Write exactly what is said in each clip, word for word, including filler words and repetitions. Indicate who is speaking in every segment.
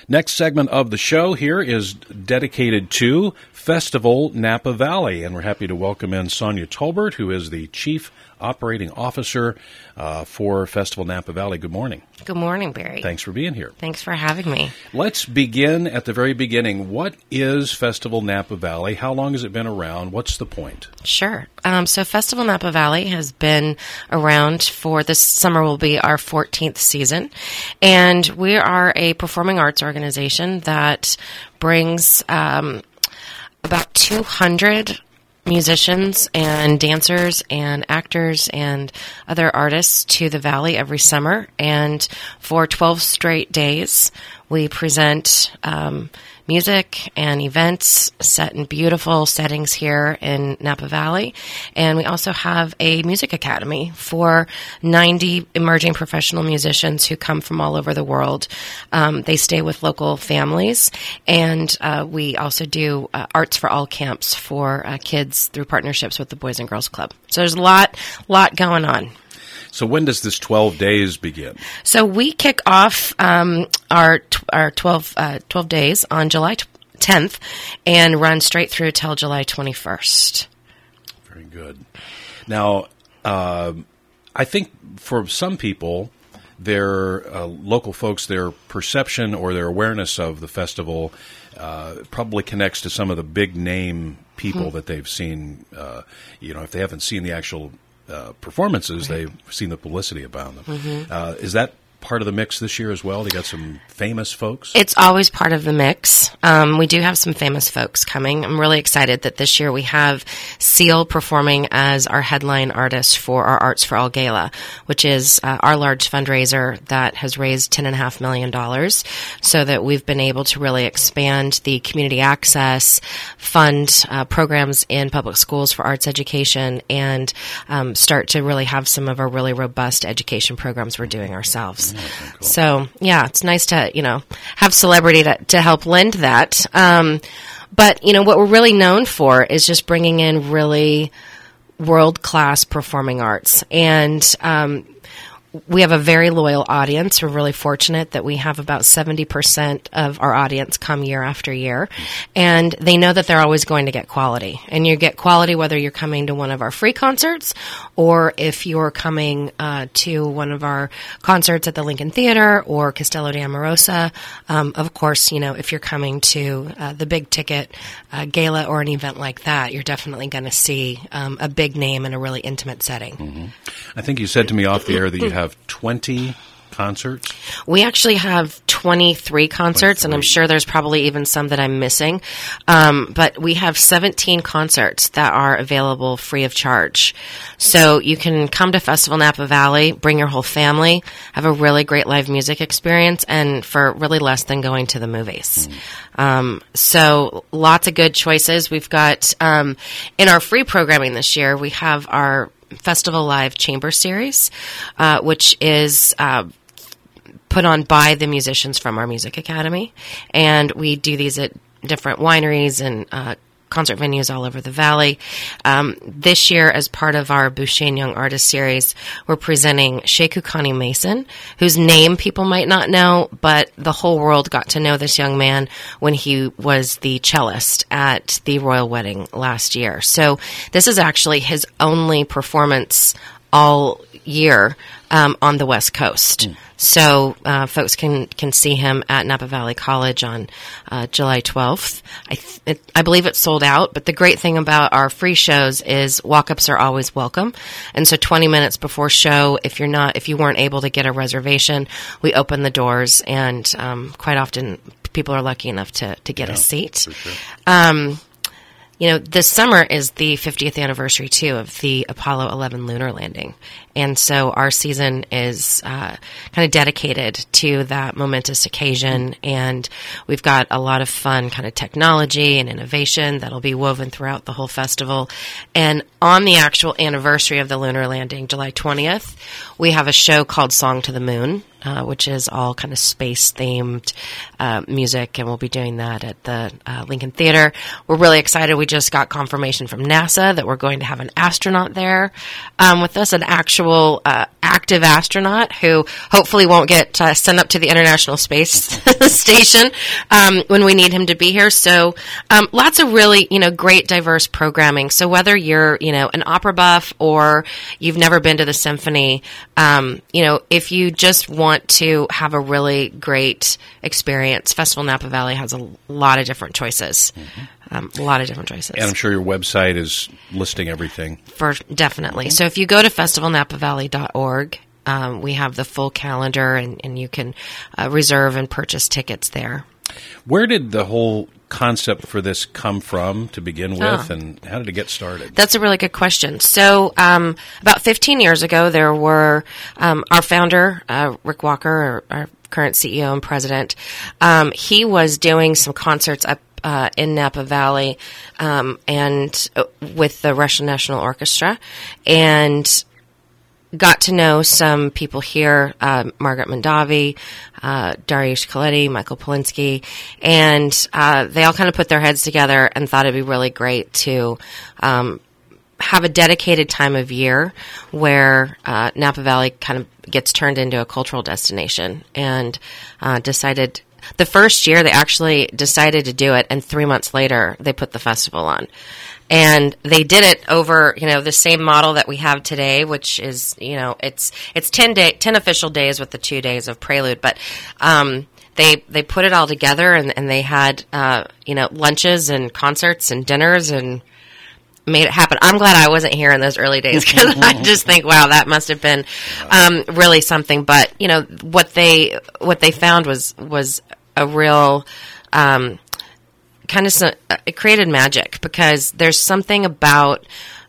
Speaker 1: Next segment of the show here is dedicated to Festival Napa Valley, and we're happy to welcome in Sonia Tolbert, who is the Chief Operating Officer uh, for Festival Napa Valley. Good morning.
Speaker 2: Good morning, Barry.
Speaker 1: Thanks for being here.
Speaker 2: Thanks for having me.
Speaker 1: Let's begin at the very beginning. What is Festival Napa Valley? How long has it been around? What's the point?
Speaker 2: Sure. Um, so Festival Napa Valley has been around for this summer will be our fourteenth season. And we are a performing arts organization that brings um, about two hundred musicians and dancers and actors and other artists to the Valley every summer. And for twelve straight days, we present um, music and events set in beautiful settings here in Napa Valley. And we also have a music academy for ninety emerging professional musicians who come from all over the world. Um, they stay with local families. And uh, we also do uh, Arts for All camps for uh, kids through partnerships with the Boys and Girls Club. So there's a lot, lot going on.
Speaker 1: So when does this twelve days begin?
Speaker 2: So we kick off um, our t- our twelve, uh, twelve days on July tenth and run straight through till July twenty-first.
Speaker 1: Very good. Now, uh, I think for some people, their uh, local folks, their perception or their awareness of the festival uh, probably connects to some of the big name people mm-hmm. that they've seen. Uh, you know, if they haven't seen the actual Uh, performances, right. They've seen the publicity about them. Mm-hmm. Uh, is that part of the mix this year as well? They got some famous folks?
Speaker 2: It's always part of the mix. Um, we do have some famous folks coming. I'm really excited that this year we have Seal performing as our headline artist for our Arts for All Gala, which is uh, our large fundraiser that has raised ten point five million dollars so that we've been able to really expand the community access, fund uh, programs in public schools for arts education, and um, start to really have some of our really robust education programs we're doing ourselves. Oh, cool. So, yeah, it's nice to, you know, have celebrity to, to help lend that. Um, but, you know, what we're really known for is just bringing in really world-class performing arts. And um, we have a very loyal audience. We're really fortunate that we have about seventy percent of our audience come year after year. And they know that they're always going to get quality. And you get quality whether you're coming to one of our free concerts or if you're coming uh, to one of our concerts at the Lincoln Theater or Castello de Amorosa. Um, of course, you know, if you're coming to uh, the big ticket uh, gala or an event like that, you're definitely going to see um, a big name in a really intimate setting.
Speaker 1: Mm-hmm. I think you said to me off the air that you have have twenty concerts?
Speaker 2: We actually have twenty-three concerts, twenty-three. And I'm sure there's probably even some that I'm missing. Um, but we have seventeen concerts that are available free of charge. So you can come to Festival Napa Valley, bring your whole family, have a really great live music experience, and for really less than going to the movies. Mm. Um, so lots of good choices. We've got, um, in our free programming this year, we have our Festival Live Chamber Series, uh, which is uh, put on by the musicians from our music academy. And we do these at different wineries and uh, concert venues all over the valley. Um, this year, as part of our Bouchane Young Artist Series, we're presenting Sheku Connie Mason, whose name people might not know, but the whole world got to know this young man when he was the cellist at the royal wedding last year. So this is actually his only performance all year um, on the West Coast. Mm. So uh, folks can, can see him at Napa Valley College on uh, July twelfth. I, th- it, I believe it's sold out, but the great thing about our free shows is walk-ups are always welcome. And so twenty minutes before show, if you're not, if you weren't able to get a reservation, we open the doors, and um, quite often people are lucky enough to, to get
Speaker 1: yeah,
Speaker 2: a seat.
Speaker 1: For sure.
Speaker 2: Um, You know, this summer is the fiftieth anniversary, too, of the Apollo eleven lunar landing. And so our season is uh, kind of dedicated to that momentous occasion. And we've got a lot of fun kind of technology and innovation that'll be woven throughout the whole festival. And on the actual anniversary of the lunar landing, July twentieth, we have a show called Song to the Moon. uh, which is all kind of space-themed uh, music, and we'll be doing that at the uh, Lincoln Theater. We're really excited. We just got confirmation from NASA that we're going to have an astronaut there um, with us, an actual uh, active astronaut who hopefully won't get uh, sent up to the International Space Station um, when we need him to be here. So um, lots of really, you know, great diverse programming. So whether you're, you know, an opera buff or you've never been to the symphony, um, you know, if you just want to have a really great experience, Festival Napa Valley has a lot of different choices. Mm-hmm. Um, a lot of different choices.
Speaker 1: And I'm sure your website is listing everything.
Speaker 2: For definitely. Mm-hmm. So if you go to festival napa valley dot org, um, we have the full calendar, and, and you can uh, reserve and purchase tickets there.
Speaker 1: Where did the whole concept for this come from to begin with,
Speaker 2: Oh.
Speaker 1: and how did it get started?
Speaker 2: That's a really good question. So um, about fifteen years ago, there were um, our founder, uh, Rick Walker, our, our current C E O and president, um, he was doing some concerts up Uh, in Napa Valley, um, and uh, with the Russian National Orchestra, and got to know some people here, uh, Margaret Mondavi, uh, Dariush Khaledi, Michael Polinsky, and uh, they all kind of put their heads together and thought it'd be really great to um, have a dedicated time of year where uh, Napa Valley kind of gets turned into a cultural destination, and uh, decided. The first year, they actually decided to do it, and three months later, they put the festival on. And they did it over, you know, the same model that we have today, which is, you know, it's it's ten day, ten official days with the two days of prelude. But um, they they put it all together, and, and they had, uh, you know, lunches and concerts and dinners and made it happen. I'm glad I wasn't here in those early days, because I just think, wow, that must have been um, really something. But you know, what they what they found was was a real um, kind of so, it created magic, because there's something about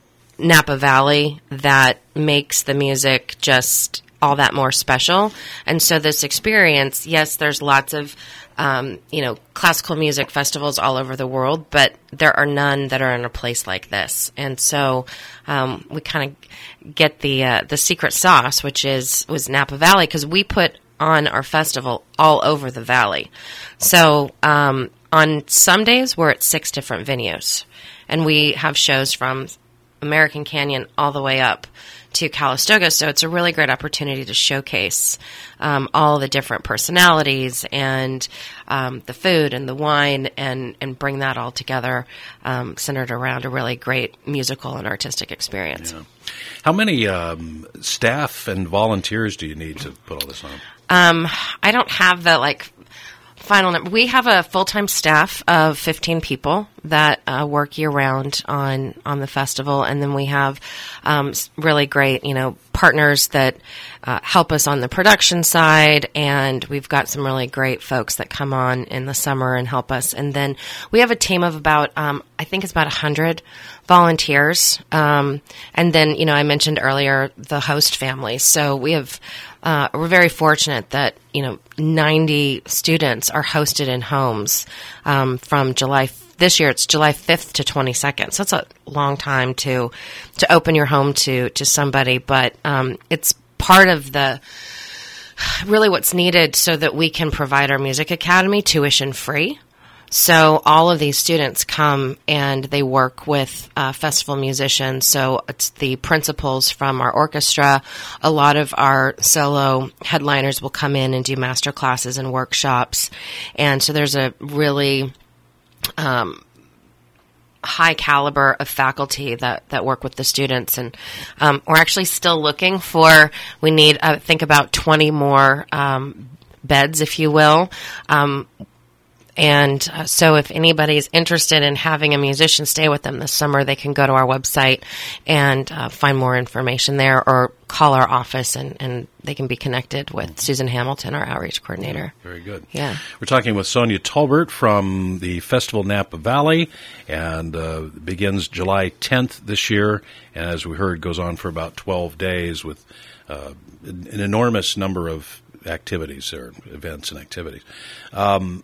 Speaker 2: Napa Valley that makes the music just all that more special. And so this experience, yes, there's lots of Um, you know, classical music festivals all over the world, but there are none that are in a place like this. And so um, we kind of get the uh, the secret sauce, which is was Napa Valley, because we put on our festival all over the valley. So um, on some days we're at six different venues, and we have shows from American Canyon all the way up to Calistoga, so it's a really great opportunity to showcase um, all the different personalities and um, the food and the wine, and, and bring that all together, um, centered around a really great musical and artistic experience.
Speaker 1: Yeah. How many um, staff and volunteers do you need to put all this on?
Speaker 2: Um, I don't have the like final number. We have a full-time staff of fifteen people that uh, work year-round on on the festival, and then we have um, really great, you know, partners that uh, help us on the production side, and we've got some really great folks that come on in the summer and help us. And then we have a team of about, um, I think it's about one hundred volunteers, um, and then, you know, I mentioned earlier the host families. So we have, uh, we're very fortunate that, you know, ninety students are hosted in homes um, from July. This year it's July fifth to twenty-second. So it's a long time to to open your home to to somebody, but um, it's part of the really what's needed so that we can provide our music academy tuition free. So all of these students come and they work with uh, festival musicians. So it's the principals from our orchestra. A lot of our solo headliners will come in and do master classes and workshops. And so there's a really um, high caliber of faculty that, that work with the students. And um, we're actually still looking for, we need, I think, about twenty more um, beds, if you will. Um And uh, so if anybody's interested in having a musician stay with them this summer, they can go to our website and uh, find more information there, or call our office, and, and they can be connected with Susan Hamilton, our outreach coordinator.
Speaker 1: Very good.
Speaker 2: Yeah.
Speaker 1: We're talking with Sonia Tolbert from the Festival Napa Valley, and uh, begins July tenth this year, and as we heard, goes on for about twelve days with uh, an enormous number of activities, or events and activities. Um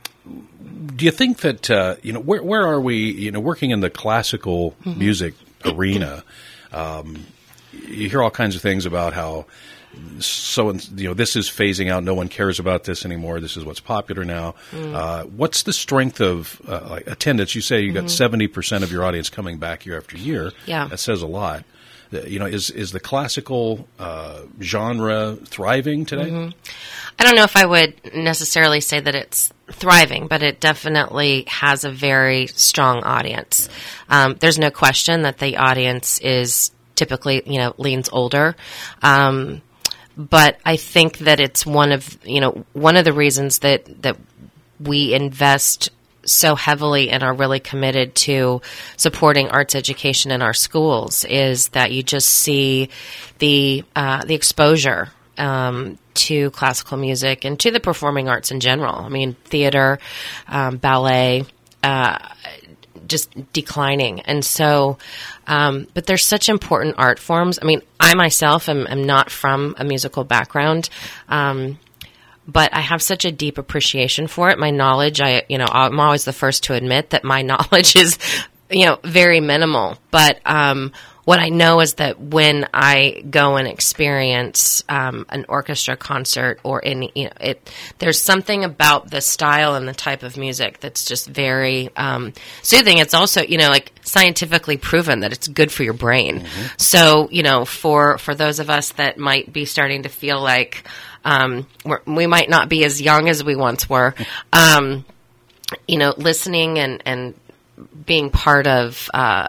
Speaker 1: Do you think that, uh, you know, where where are we, you know, working in the classical mm-hmm. music arena? Um, you hear all kinds of things about how so you know this is phasing out. No one cares about this anymore. This is what's popular now. Mm. Uh, what's the strength of uh, like attendance? You say you got seventy mm-hmm. percent of your audience coming back year after year.
Speaker 2: Yeah,
Speaker 1: that says a lot. You know, is is the classical uh, genre thriving today?
Speaker 2: Mm-hmm. I don't know if I would necessarily say that it's thriving, but it definitely has a very strong audience. Yeah. Um, there's no question that the audience is typically, you know, leans older. Um, but I think that it's one of, you know, one of the reasons that, that we invest so heavily and are really committed to supporting arts education in our schools is that you just see the uh, the exposure um, to classical music and to the performing arts in general. I mean, theater, um, ballet, uh, just declining. And so, um, but there's such important art forms. I mean, I myself am, am not from a musical background. Um, But I have such a deep appreciation for it. My knowledge, I, you know, I'm always the first to admit that my knowledge is, you know, very minimal. But um, what I know is that when I go and experience um, an orchestra concert or any, you know, it, there's something about the style and the type of music that's just very um, soothing. It's also, you know, like scientifically proven that it's good for your brain. Mm-hmm. So, you know, for for those of us that might be starting to feel like Um, we're, we might not be as young as we once were. Um, you know, listening and, and being part of, uh,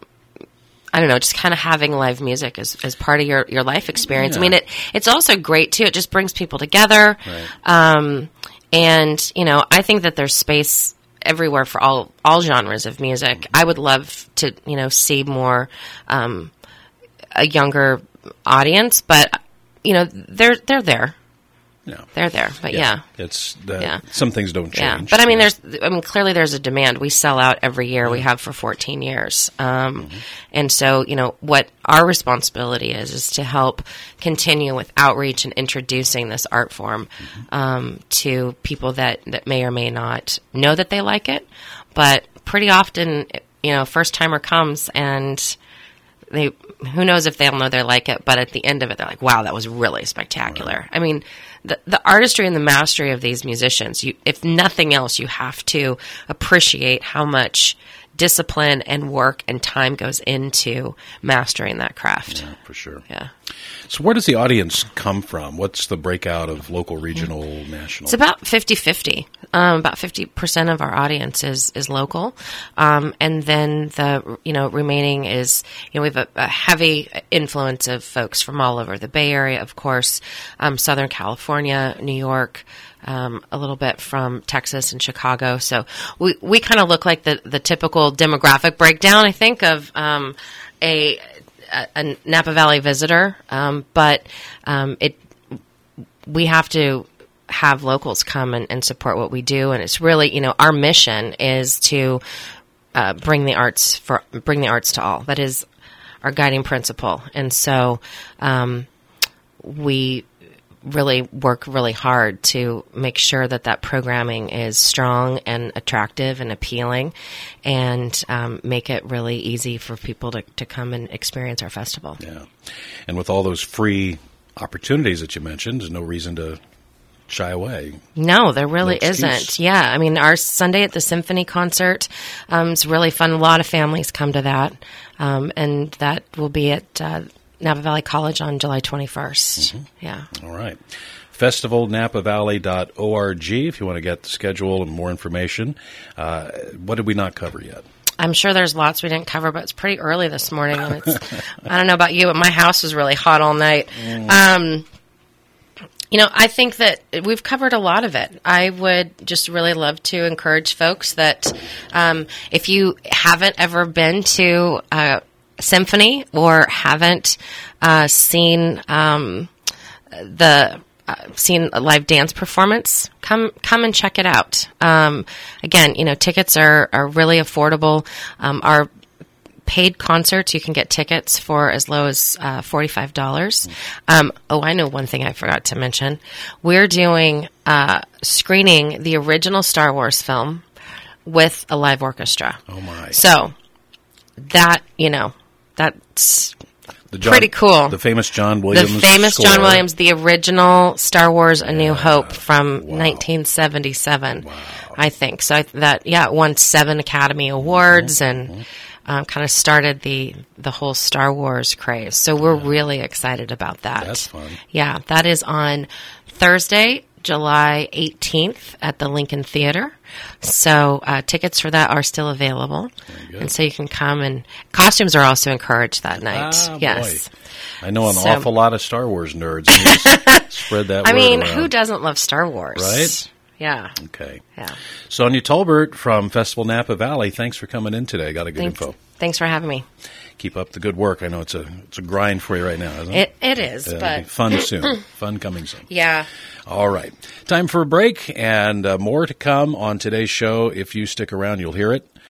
Speaker 2: I don't know, just kind of having live music as, as part of your, your life experience. Yeah. I mean, it it's also great, too. It just brings people together.
Speaker 1: Right.
Speaker 2: Um, and, you know, I think that there's space everywhere for all, all genres of music. I would love to, you know, see more um, a younger audience, but, you know, they're they're there.
Speaker 1: Yeah.
Speaker 2: They're there, but yeah,
Speaker 1: yeah. it's the,
Speaker 2: yeah.
Speaker 1: some things don't change.
Speaker 2: Yeah. But I mean, there's, I mean, clearly there's a demand. We sell out every year. Mm-hmm. We have for fourteen years, um, mm-hmm. and so you know what our responsibility is is to help continue with outreach and introducing this art form mm-hmm. um, to people that that may or may not know that they like it, but pretty often, you know, first timer comes and they. Who knows if they'll know they like it, but at the end of it, they're like, wow, that was really spectacular. Right. I mean, the, the artistry and the mastery of these musicians, you, if nothing else, you have to appreciate how much discipline and work and time goes into mastering that craft.
Speaker 1: Yeah, for sure.
Speaker 2: Yeah.
Speaker 1: So where does the audience come from? What's the breakout of local, regional, mm-hmm. national?
Speaker 2: It's about fifty-fifty. Um, about fifty percent of our audience is, is local. Um, and then the, you know, remaining is, you know, we have a, a heavy influence of folks from all over the Bay Area, of course, um, Southern California, New York, um, a little bit from Texas and Chicago. So we, we kind of look like the, the typical demographic breakdown, I think, of, um, a, a, a Napa Valley visitor. Um, but, um, it, we have to, have locals come and, and support what we do, and it's really, you know, our mission is to uh, bring the arts for bring the arts to all. That is our guiding principle, and so um, we really work really hard to make sure that that programming is strong and attractive and appealing, and um, make it really easy for people to, to come and experience our festival.
Speaker 1: Yeah, and with all those free opportunities that you mentioned, there's no reason to shy away.
Speaker 2: No, there really
Speaker 1: no
Speaker 2: isn't. Yeah, I mean, our Sunday at the Symphony concert um, is really fun. A lot of families come to that, um, and that will be at uh, Napa Valley College on July twenty-first. Mm-hmm. Yeah.
Speaker 1: All right. festival napa valley dot org if you want to get the schedule and more information. Uh, what did we not cover yet?
Speaker 2: I'm sure there's lots we didn't cover, but it's pretty early this morning. And it's, I don't know about you, but my house was really hot all night. Mm. Um, You know, I think that we've covered a lot of it. I would just really love to encourage folks that um, if you haven't ever been to a symphony or haven't uh, seen um, the uh, seen a live dance performance, come come and check it out. Um, again, you know, tickets are are really affordable. Um, our paid concerts, you can get tickets for as low as uh, forty-five dollars. Um, oh, I know one thing I forgot to mention. We're doing uh, screening the original Star Wars film with a live orchestra.
Speaker 1: Oh, my.
Speaker 2: So that, you know, that's
Speaker 1: The John,
Speaker 2: pretty cool.
Speaker 1: The famous John Williams
Speaker 2: The famous
Speaker 1: score.
Speaker 2: John Williams, the original Star Wars A New
Speaker 1: Yeah.
Speaker 2: Hope from
Speaker 1: Wow.
Speaker 2: nineteen seventy-seven,
Speaker 1: Wow.
Speaker 2: I think. So I, that, yeah, it won seven Academy Awards
Speaker 1: Mm-hmm.
Speaker 2: and um, kind of started the, the whole Star Wars craze. So we're really excited about that.
Speaker 1: That's fun.
Speaker 2: Yeah, that is on Thursday, July eighteenth at the Lincoln Theater. So uh, tickets for that are still available.
Speaker 1: good.
Speaker 2: And so you can come, and costumes are also encouraged that night.
Speaker 1: Ah,
Speaker 2: yes.
Speaker 1: boy. I know an
Speaker 2: So-
Speaker 1: awful lot of Star Wars nerds. Please spread that
Speaker 2: I
Speaker 1: word
Speaker 2: mean,
Speaker 1: around.
Speaker 2: who doesn't love Star Wars?
Speaker 1: Right?
Speaker 2: Yeah.
Speaker 1: Okay.
Speaker 2: Yeah.
Speaker 1: Sonia Tolbert from Festival Napa Valley, thanks for coming in today. Got a good
Speaker 2: Thanks,
Speaker 1: info.
Speaker 2: thanks for having me.
Speaker 1: Keep up the good work. I know it's a it's a grind for you right now, isn't it?
Speaker 2: It It is,
Speaker 1: Uh,
Speaker 2: but
Speaker 1: fun soon. Fun coming soon.
Speaker 2: yeah.
Speaker 1: All right. Time for a break and uh, more to come on today's show. If you stick around, you'll hear it.